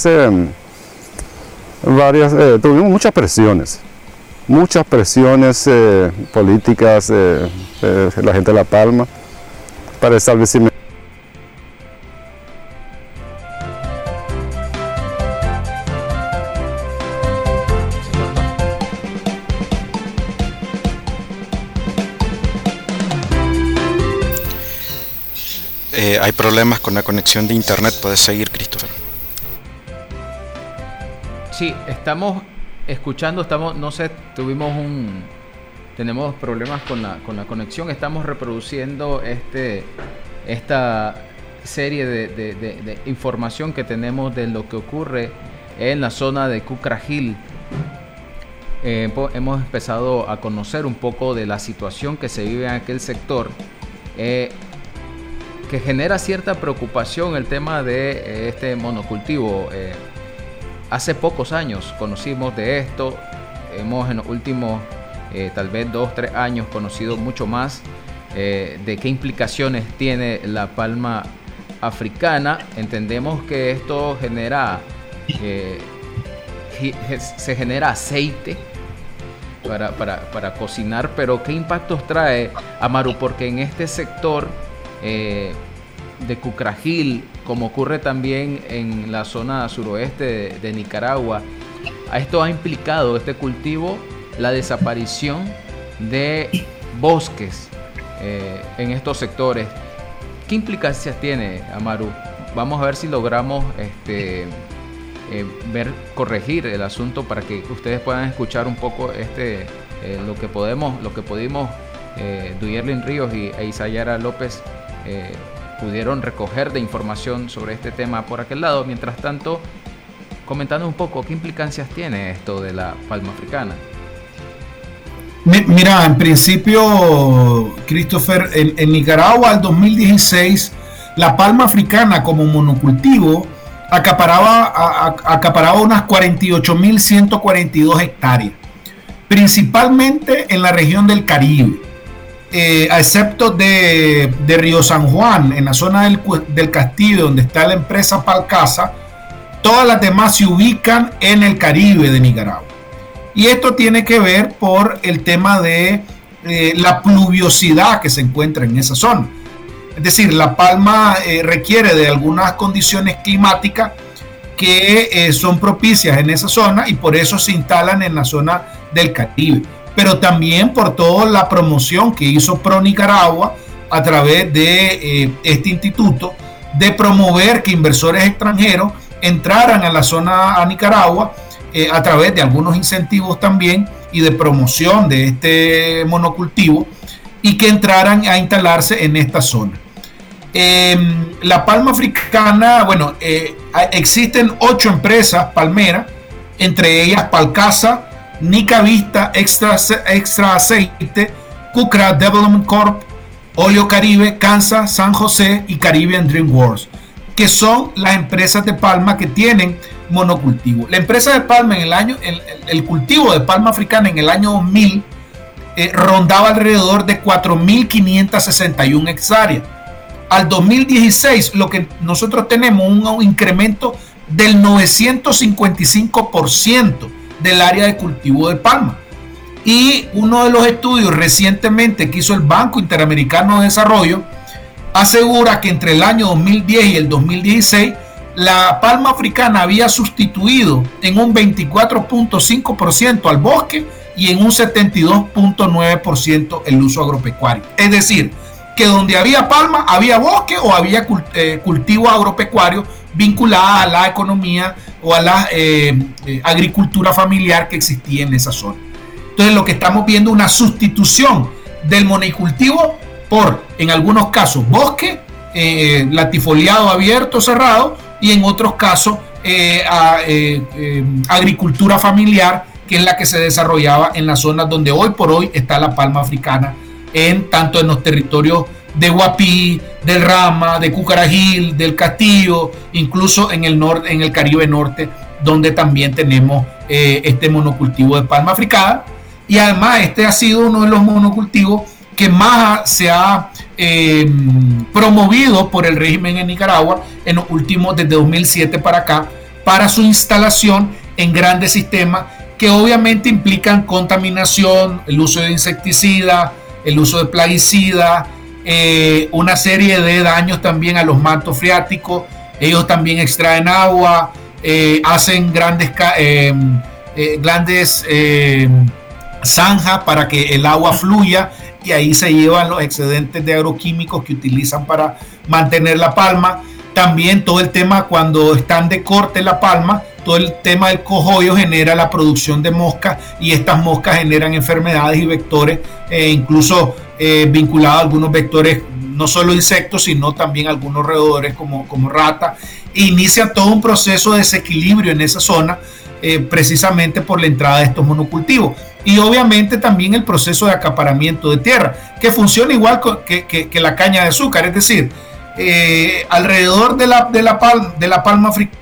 tuvimos muchas presiones políticas, la gente de La Palma, para establecimiento. Hay problemas con la conexión de internet. Puedes seguir, Christopher. Sí, estamos escuchando, no sé, tenemos problemas con la conexión. Estamos reproduciendo esta serie de información que tenemos de lo que ocurre en la zona de Cucragil. hemos empezado a conocer un poco de la situación que se vive en aquel sector, que genera cierta preocupación el tema de este monocultivo. Hace pocos años conocimos de esto, hemos en los últimos tal vez 2-3 años conocido mucho más de qué implicaciones tiene la palma africana. Entendemos que esto genera se genera aceite para cocinar, pero ¿qué impactos trae, Amaru? Porque en este sector de Cucragil, como ocurre también en la zona suroeste de Nicaragua, a esto ha implicado este cultivo la desaparición de bosques en estos sectores. ¿Qué implicancias tiene, Amaru? Vamos a ver si logramos corregir el asunto para que ustedes puedan escuchar un poco lo que pudimos Duyerlin Ríos e Isayara López pudieron recoger de información sobre este tema por aquel lado. Mientras tanto, comentando un poco qué implicancias tiene esto de la palma africana. Mira, en principio, Christopher, en Nicaragua al 2016, la palma africana como monocultivo acaparaba unas 48.142 hectáreas, principalmente en la región del Caribe, excepto de Río San Juan, en la zona del Castillo, donde está la empresa Palcasa. Todas las demás se ubican en el Caribe de Nicaragua. Y esto tiene que ver por el tema de la pluviosidad que se encuentra en esa zona. Es decir, la palma requiere de algunas condiciones climáticas que son propicias en esa zona y por eso se instalan en la zona del Caribe. Pero también por toda la promoción que hizo Pro Nicaragua a través de este instituto de promover que inversores extranjeros entraran a la zona a Nicaragua a través de algunos incentivos también y de promoción de este monocultivo y que entraran a instalarse en esta zona. La palma africana, existen 8 empresas palmeras, entre ellas Palcasa, Nica Vista, Extra Aceite, Cucra Development Corp, Oleo Caribe, Kansas, San José y Caribbean Dream Works, que son las empresas de palma que tienen monocultivo. La empresa de palma el cultivo de palma africana en el año 2000 rondaba alrededor de 4.561 hectáreas. Al 2016, lo que nosotros tenemos un incremento del 955% del área de cultivo de palma. Y uno de los estudios recientemente que hizo el Banco Interamericano de Desarrollo asegura que entre el año 2010 y el 2016 la palma africana había sustituido en un 24.5% al bosque y en un 72.9% el uso agropecuario. Es decir, que donde había palma había bosque o había cultivo agropecuario vinculada a la economía o a la agricultura familiar que existía en esa zona. Entonces lo que estamos viendo es una sustitución del monocultivo por, en algunos casos, bosque, latifoliado abierto, cerrado, y en otros casos agricultura familiar, que es la que se desarrollaba en las zonas donde hoy por hoy está la palma africana, tanto en los territorios de Guapí, del Rama, de Cucragil, del Castillo, incluso en el Caribe Norte, donde también tenemos este monocultivo de palma africana. Y además este ha sido uno de los monocultivos que más se ha promovido por el régimen en Nicaragua en los últimos, desde 2007 para acá, para su instalación en grandes sistemas que obviamente implican contaminación, el uso de insecticidas, el uso de plaguicidas, una serie de daños también a los mantos freáticos. Ellos también extraen agua, hacen grandes zanjas para que el agua fluya, y ahí se llevan los excedentes de agroquímicos que utilizan para mantener la palma. También todo el tema cuando están de corte la palma, todo el tema del cogollo genera la producción de moscas, y estas moscas generan enfermedades y vectores, incluso vinculados a algunos vectores, no solo insectos, sino también algunos roedores como ratas. Inicia todo un proceso de desequilibrio en esa zona, precisamente por la entrada de estos monocultivos. Y obviamente también el proceso de acaparamiento de tierra, que funciona igual que la caña de azúcar, es decir, alrededor de la palma africana.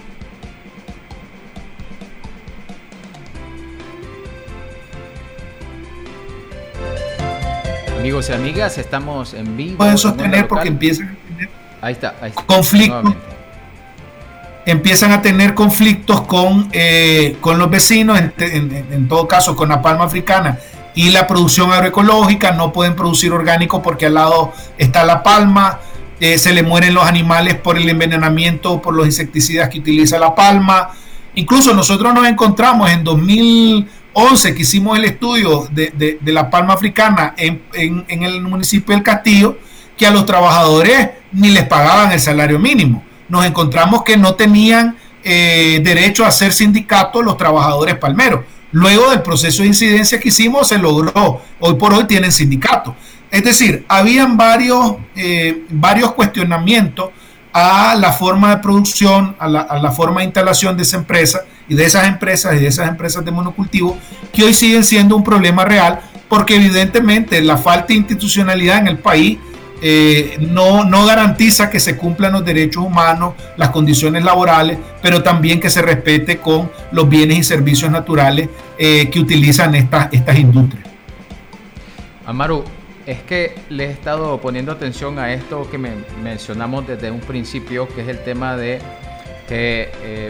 Amigos y amigas, estamos en vivo. Pueden sostener porque empiezan a tener conflictos. Empiezan a tener conflictos con los vecinos, en todo caso con la palma africana y la producción agroecológica. No pueden producir orgánico porque al lado está la palma. Se le mueren los animales por el envenenamiento, por los insecticidas que utiliza la palma. Incluso nosotros nos encontramos en 2011 que hicimos el estudio de la palma africana en el municipio del Castillo, que a los trabajadores ni les pagaban el salario mínimo. Nos encontramos que no tenían derecho a ser sindicatos los trabajadores palmeros. Luego del proceso de incidencia que hicimos se logró. Hoy por hoy tienen sindicatos. Es decir, habían varios cuestionamientos a la forma de producción, a la forma de instalación de esa empresa y de esas empresas de monocultivo, que hoy siguen siendo un problema real, porque evidentemente la falta de institucionalidad en el país no garantiza que se cumplan los derechos humanos, las condiciones laborales, pero también que se respete con los bienes y servicios naturales que utilizan estas industrias. Amaru, es que le he estado poniendo atención a esto que mencionamos desde un principio, que es el tema de que,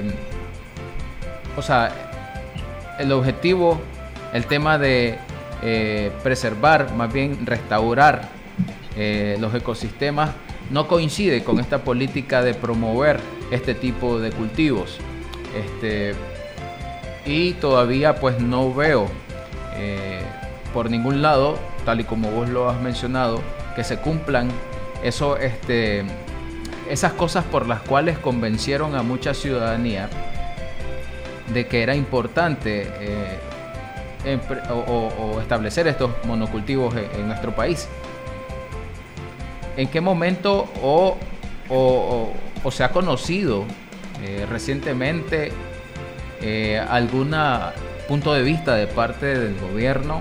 el objetivo, el tema de preservar, más bien restaurar los ecosistemas, no coincide con esta política de promover este tipo de cultivos. Y todavía pues no veo por ningún lado, tal y como vos lo has mencionado, que se cumplan esas cosas por las cuales convencieron a mucha ciudadanía de que era importante establecer estos monocultivos en nuestro país. ¿En qué momento se ha conocido recientemente algún punto de vista de parte del gobierno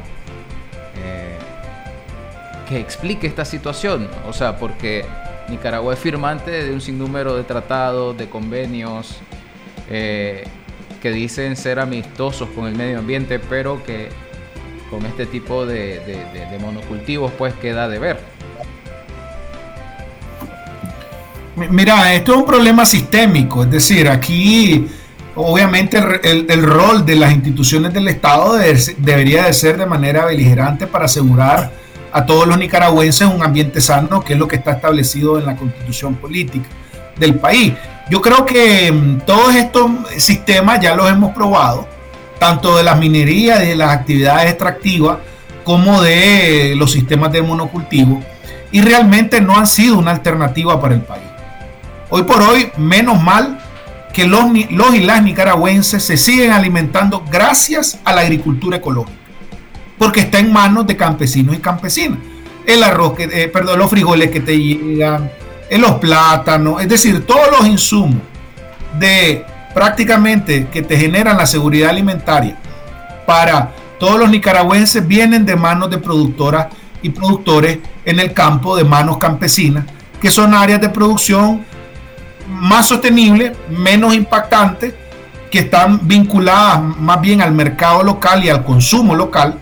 que explique esta situación? O sea, porque Nicaragua es firmante de un sinnúmero de tratados, de convenios que dicen ser amistosos con el medio ambiente, pero que con este tipo de monocultivos pues queda de ver. Mira, esto es un problema sistémico, es decir, aquí obviamente el rol de las instituciones del Estado debería de ser de manera beligerante para asegurar a todos los nicaragüenses un ambiente sano, que es lo que está establecido en la constitución política del país. Yo creo que todos estos sistemas ya los hemos probado, tanto de las minerías y de las actividades extractivas como de los sistemas de monocultivo, y realmente no han sido una alternativa para el país. Hoy por hoy, menos mal que los y las nicaragüenses se siguen alimentando gracias a la agricultura ecológica, porque está en manos de campesinos y campesinas. El arroz, los frijoles que te llegan, los plátanos, es decir, todos los insumos de prácticamente que te generan la seguridad alimentaria para todos los nicaragüenses vienen de manos de productoras y productores en el campo, de manos campesinas, que son áreas de producción más sostenibles, menos impactantes, que están vinculadas más bien al mercado local y al consumo local,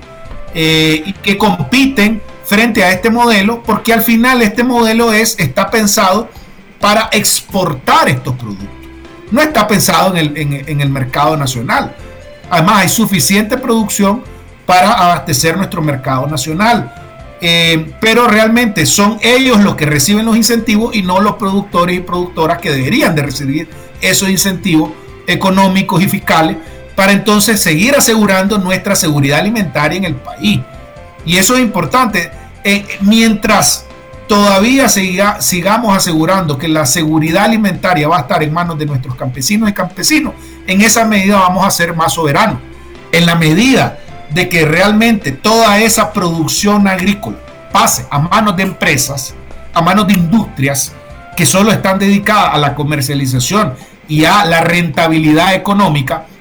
y que compiten frente a este modelo, porque al final este modelo está pensado para exportar estos productos, no está pensado en el mercado nacional. Además, hay suficiente producción para abastecer nuestro mercado nacional, pero realmente son ellos los que reciben los incentivos y no los productores y productoras, que deberían de recibir esos incentivos económicos y fiscales para entonces seguir asegurando nuestra seguridad alimentaria en el país. Y eso es importante. Mientras todavía sigamos asegurando que la seguridad alimentaria va a estar en manos de nuestros campesinos y campesinos, en esa medida vamos a ser más soberanos. En la medida de que realmente toda esa producción agrícola pase a manos de empresas, a manos de industrias que solo están dedicadas a la comercialización y a la rentabilidad económica,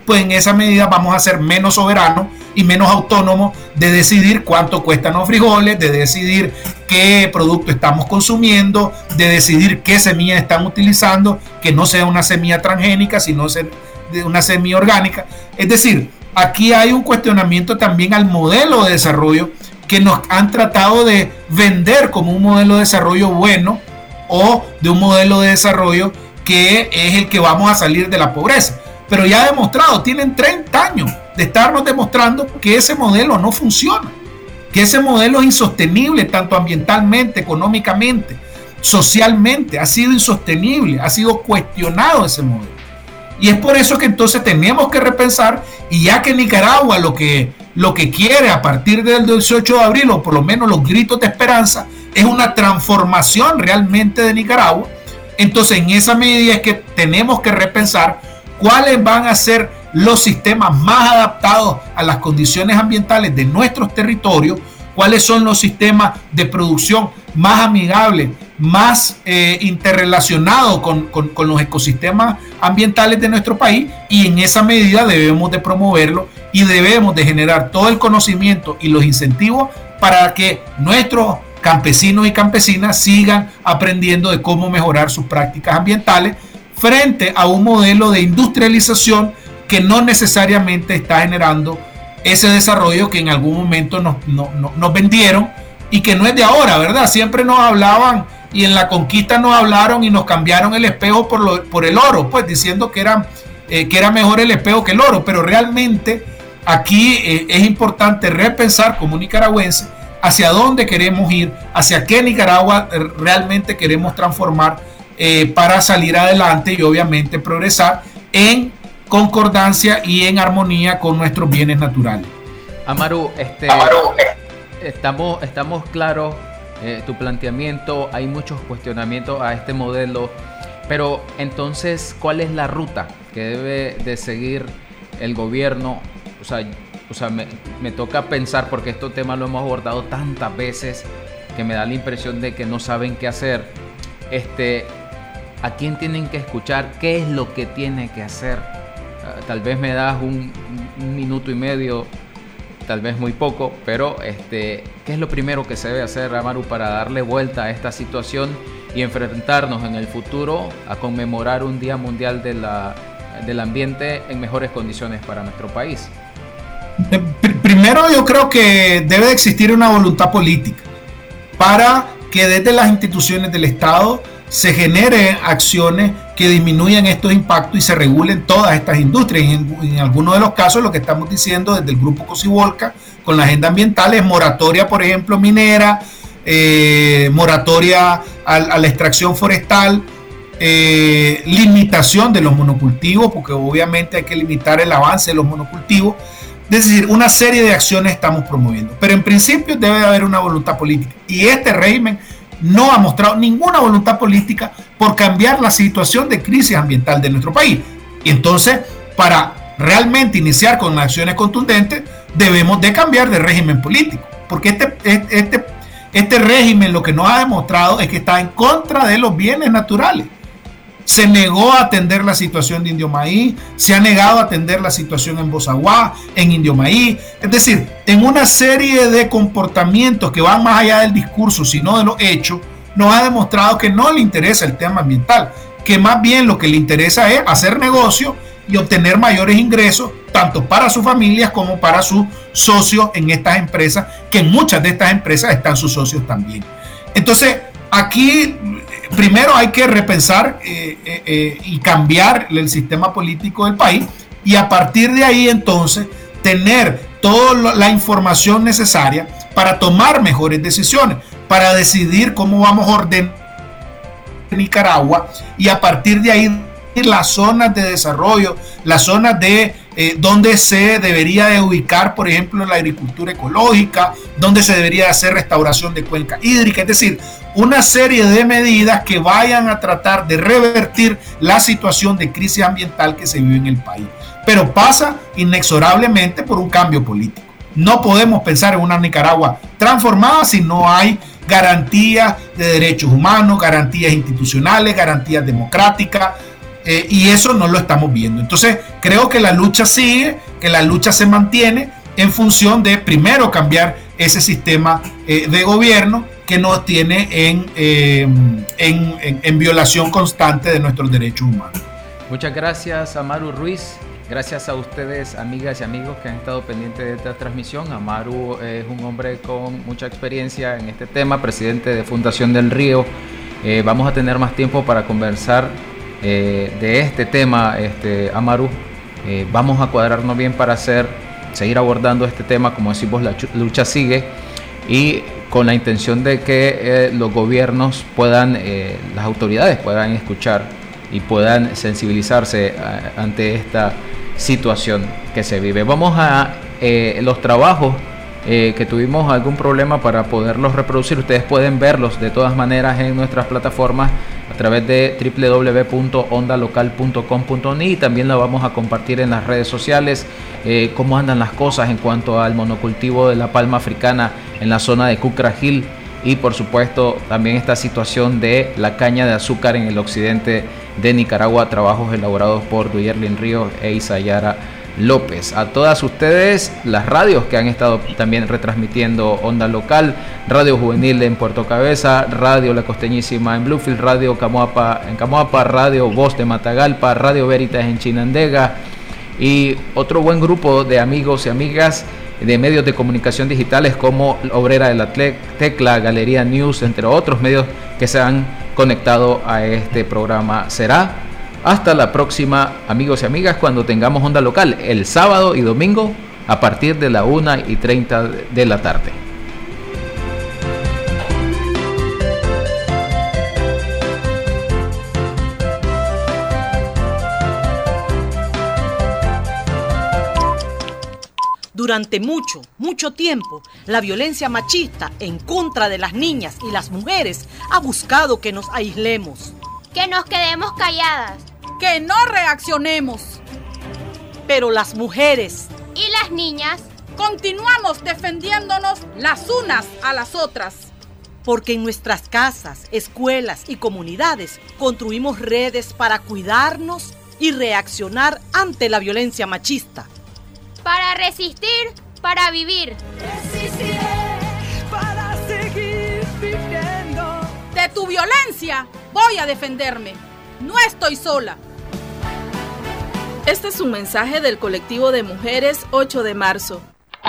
pues en esa medida vamos a ser menos soberanos y menos autónomos de decidir cuánto cuestan los frijoles, de decidir qué producto estamos consumiendo, de decidir qué semilla están utilizando, que no sea una semilla transgénica, sino una semilla orgánica. Es decir, aquí hay un cuestionamiento también al modelo de desarrollo que nos han tratado de vender como un modelo de desarrollo bueno o de un modelo de desarrollo que es el que vamos a salir de la pobreza. Pero ya ha demostrado, tienen 30 años de estarnos demostrando que ese modelo no funciona, que ese modelo es insostenible tanto ambientalmente, económicamente, socialmente, ha sido insostenible, ha sido cuestionado ese modelo. Y es por eso que entonces tenemos que repensar, y ya que Nicaragua lo que quiere a partir del 18 de abril, o por lo menos los gritos de esperanza, es una transformación realmente de Nicaragua, entonces en esa medida es que tenemos que repensar cuáles van a ser los sistemas más adaptados a las condiciones ambientales de nuestros territorios, cuáles son los sistemas de producción más amigables, más interrelacionados con los ecosistemas ambientales de nuestro país, y en esa medida debemos de promoverlo y debemos de generar todo el conocimiento y los incentivos para que nuestros campesinos y campesinas sigan aprendiendo de cómo mejorar sus prácticas ambientales frente a un modelo de industrialización que no necesariamente está generando ese desarrollo que en algún momento nos vendieron y que no es de ahora, ¿verdad? Siempre nos hablaban y en la conquista nos hablaron y nos cambiaron el espejo por el oro, pues diciendo que era mejor el espejo que el oro, pero realmente aquí es importante repensar como nicaragüense hacia dónde queremos ir, hacia qué Nicaragua realmente queremos transformar para salir adelante y obviamente progresar en concordancia y en armonía con nuestros bienes naturales. Amaru, estamos claros, tu planteamiento, hay muchos cuestionamientos a este modelo, pero entonces, ¿cuál es la ruta que debe de seguir el gobierno? O sea, me toca pensar, porque este tema lo hemos abordado tantas veces que me da la impresión de que no saben qué hacer. ¿A quién tienen que escuchar? ¿Qué es lo que tiene que hacer? Tal vez me das un minuto y medio, tal vez muy poco, pero ¿qué es lo primero que se debe hacer, Amaru, para darle vuelta a esta situación y enfrentarnos en el futuro a conmemorar un Día Mundial del Ambiente en mejores condiciones para nuestro país? Primero, yo creo que debe de existir una voluntad política para que desde las instituciones del Estado se generen acciones que disminuyan estos impactos y se regulen todas estas industrias. En algunos de los casos, lo que estamos diciendo desde el Grupo Cocibolca con la agenda ambiental es moratoria, por ejemplo, minera, moratoria a la extracción forestal, limitación de los monocultivos, porque obviamente hay que limitar el avance de los monocultivos. Es decir, una serie de acciones estamos promoviendo, pero en principio debe haber una voluntad política, y este régimen no ha mostrado ninguna voluntad política por cambiar la situación de crisis ambiental de nuestro país. Y entonces, para realmente iniciar con acciones contundentes, debemos de cambiar de régimen político, porque este régimen lo que nos ha demostrado es que está en contra de los bienes naturales. Se negó a atender la situación de Indio Maíz, se ha negado a atender la situación en Bozaguá, en Indio Maíz. Es decir, en una serie de comportamientos que van más allá del discurso, sino de los hechos, nos ha demostrado que no le interesa el tema ambiental, que más bien lo que le interesa es hacer negocio y obtener mayores ingresos, tanto para sus familias como para sus socios en estas empresas, que en muchas de estas empresas están sus socios también. Entonces, aquí primero hay que repensar y cambiar el sistema político del país, y a partir de ahí entonces tener toda la información necesaria para tomar mejores decisiones, para decidir cómo vamos a ordenar Nicaragua, y a partir de ahí las zonas de desarrollo, las zonas de donde se debería de ubicar, por ejemplo, la agricultura ecológica, donde se debería hacer restauración de cuenca hídrica. Es decir, una serie de medidas que vayan a tratar de revertir la situación de crisis ambiental que se vive en el país. Pero pasa inexorablemente por un cambio político. No podemos pensar en una Nicaragua transformada si no hay garantías de derechos humanos, garantías institucionales, garantías democráticas, y eso no lo estamos viendo. Entonces creo que la lucha sigue, que la lucha se mantiene en función de primero cambiar ese sistema de gobierno que nos tiene en violación constante de nuestros derechos humanos. Muchas gracias, Amaru Ruiz. Gracias a ustedes, amigas y amigos que han estado pendientes de esta transmisión. Amaru es un hombre con mucha experiencia en este tema, presidente de Fundación del Río. Vamos a tener más tiempo para conversar de este tema, Amaru. Vamos a cuadrarnos bien para seguir abordando este tema. Como decimos, la lucha sigue, y con la intención de que los gobiernos puedan, las autoridades puedan escuchar y puedan sensibilizarse ante esta situación que se vive. Vamos a los trabajos que tuvimos algún problema para poderlos reproducir. Ustedes pueden verlos de todas maneras en nuestras plataformas a través de www.ondalocal.com.ni, y también la vamos a compartir en las redes sociales. Cómo andan las cosas en cuanto al monocultivo de la palma africana en la zona de Cucragil, y por supuesto también esta situación de la caña de azúcar en el occidente de Nicaragua, trabajos elaborados por Duyerlin Ríos e Isayara López. A todas ustedes, las radios que han estado también retransmitiendo Onda Local: Radio Juvenil en Puerto Cabeza, Radio La Costeñísima en Bluefield, Radio Camoapa en Camoapa, Radio Voz de Matagalpa, Radio Veritas en Chinandega, y otro buen grupo de amigos y amigas de medios de comunicación digitales como Obrera de la Tecla, Galería News, entre otros medios que se han conectado a este programa. Será hasta la próxima, amigos y amigas, cuando tengamos Onda Local el sábado y domingo a partir de la 1:30 de la tarde. Durante mucho tiempo, la violencia machista en contra de las niñas y las mujeres ha buscado que nos aislemos, que nos quedemos calladas, que no reaccionemos. Pero las mujeres y las niñas continuamos defendiéndonos las unas a las otras. Porque en nuestras casas, escuelas y comunidades construimos redes para cuidarnos y reaccionar ante la violencia machista. Para resistir, para vivir. Resistiré para seguir viviendo. De tu violencia voy a defenderme. No estoy sola. Este es un mensaje del colectivo de mujeres 8 de marzo.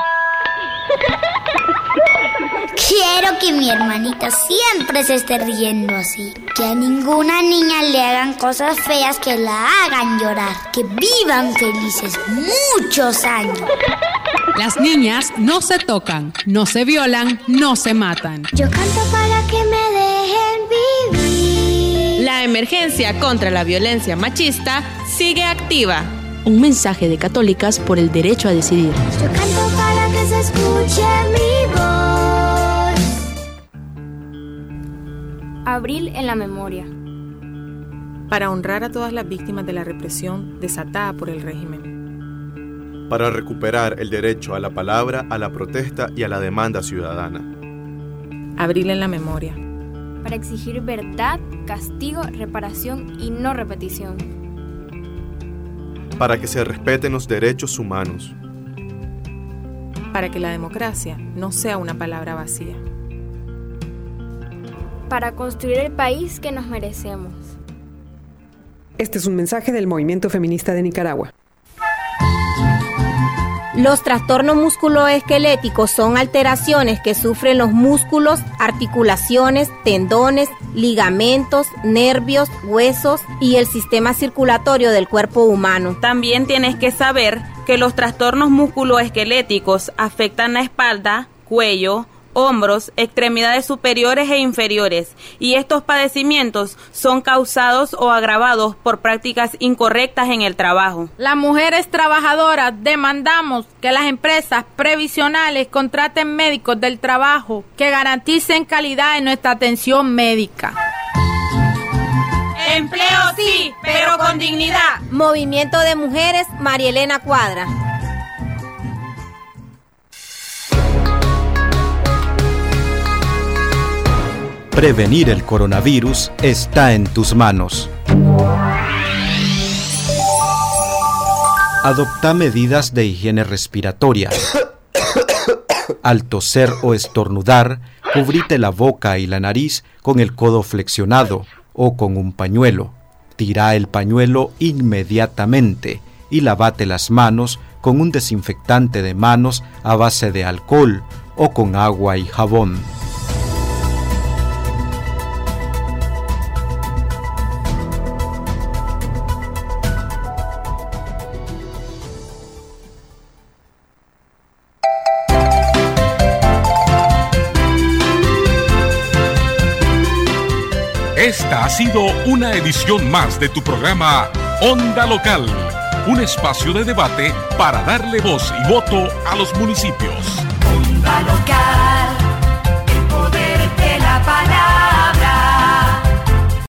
Quiero que mi hermanita siempre se esté riendo así. Que a ninguna niña le hagan cosas feas que la hagan llorar. Que vivan felices muchos años. Las niñas no se tocan, no se violan, no se matan. Yo canto para que me dejen vivir. La emergencia contra la violencia machista sigue activa. Un mensaje de Católicas por el Derecho a Decidir. Yo canto para que se escuche mi voz. Abril en la memoria. Para honrar a todas las víctimas de la represión desatada por el régimen. Para recuperar el derecho a la palabra, a la protesta y a la demanda ciudadana. Abril en la memoria. Para exigir verdad, castigo, reparación y no repetición. Para que se respeten los derechos humanos. Para que la democracia no sea una palabra vacía. Para construir el país que nos merecemos. Este es un mensaje del Movimiento Feminista de Nicaragua. Los trastornos musculoesqueléticos son alteraciones que sufren los músculos, articulaciones, tendones, ligamentos, nervios, huesos y el sistema circulatorio del cuerpo humano. También tienes que saber que los trastornos musculoesqueléticos afectan la espalda, cuello, hombros, extremidades superiores e inferiores, y estos padecimientos son causados o agravados por prácticas incorrectas en el trabajo. Las mujeres trabajadoras demandamos que las empresas previsionales contraten médicos del trabajo que garanticen calidad en nuestra atención médica. Empleo sí, pero con dignidad. Movimiento de Mujeres, María Elena Cuadra. Prevenir el coronavirus está en tus manos. Adopta medidas de higiene respiratoria. Al toser o estornudar, cubrite la boca y la nariz con el codo flexionado o con un pañuelo. Tira el pañuelo inmediatamente y lavate las manos con un desinfectante de manos a base de alcohol o con agua y jabón. Esta ha sido una edición más de tu programa Onda Local, un espacio de debate para darle voz y voto a los municipios. Onda Local.